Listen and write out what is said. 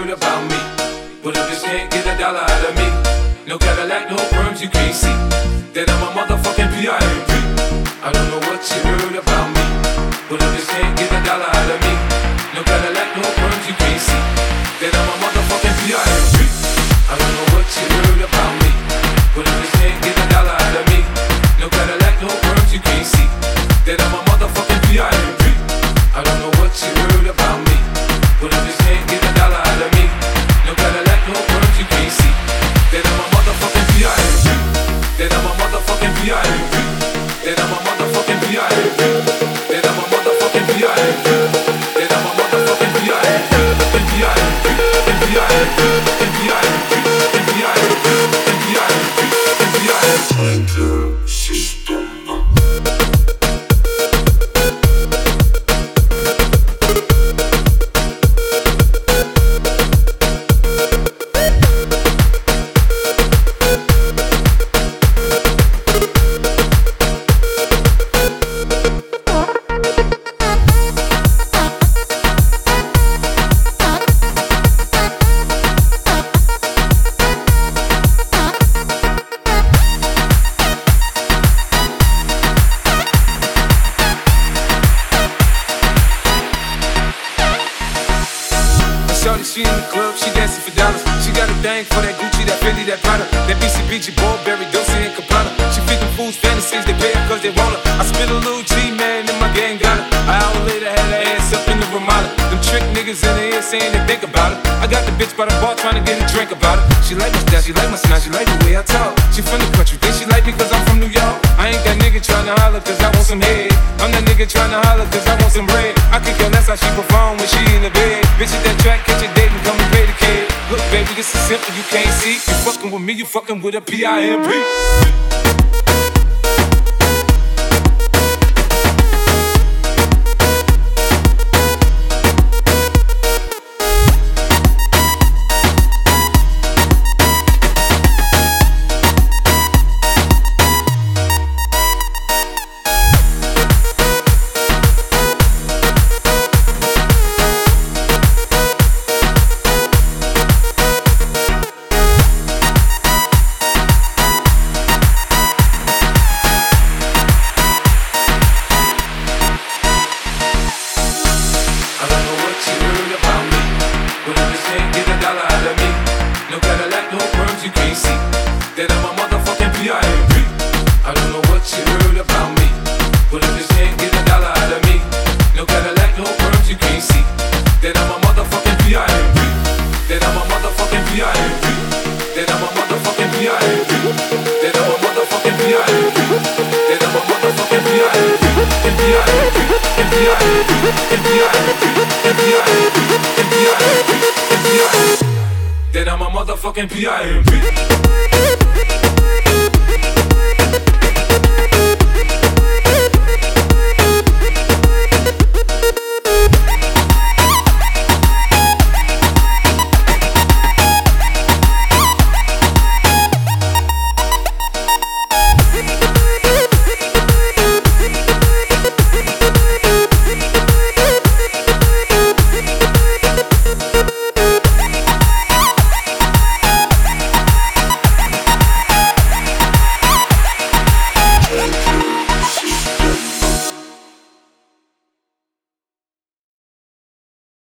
heard about me. But if you can't get a dollar out of me, no Cadillac, no perms, you can't see that I'm a motherfucking P.I.M.P. I don't know what you heard about me, but if you can't get a dollar out of me, no Cadillac, no perms, you can't see that I'm a motherfucking P.I.M.P. I don't know what you heard about me, but if you can't get a dollar out of me, no Cadillac, no perms, you can't see that I'm a motherfucking P.I.M.P. I don't know what you heard about me, but if you can't get a dollar out of me, no Cadillac, no perms, you can't see that I'm a motherfucking P.I.M.P. That I'm a motherfucking P.I.M.P. That I'm a motherfucking P.I.M.P. That I'm a motherfucking P.I.M.P. That I'm a motherfucking P.I.M.P. P.I.M.P. P.I.M.P. P.I.M.P. P.I.M.P. System. Shorty, she in the club, she dancing for dollars. She got a thing for that Gucci, that Fendi, that Prada, that BCBG, Burberry, Dolce and Gabbana. She feed them fools fantasies, they pay her cause they want her. I spit a little G, man, and my gang got her. An hour later, had her ass up in the Ramada. Them trick niggas in the ear saying they think about it. I got the bitch by the bar trying to get a drink about it. She like my style, she like my smile, she like the way I talk. She from the country, think she like me cause I'm from New York. I ain't that nigga trying to holler cause I want some head. I'm that nigga trying to holler cause I want some bread. I could care less how she perform when she in the bed. Bitch at that track, catch a date and come and pay the kid. Look baby, this is simple, you can't see. You fucking with me, you fucking with a P.I.M.P. That I'm a motherfucking P.I.M.P. I don't know what you heard about me, but if you can't get a dollar out of me, no Cadillac, no perms, you can't see that I'm a motherfucking P.I.M.P. That I'm a motherfucking P.I.M.P. That I'm a motherfucking P.I.M.P. That I'm a motherfucking P.I.M.P. That I'm a motherfucking P.I.M.P. And P.I.M.P. And P.I.M.P. And P.I.M.P. And P.I.M.P. And P.I.M.P. And P.I.M.P. That I'm a motherfucking P.I.M.P.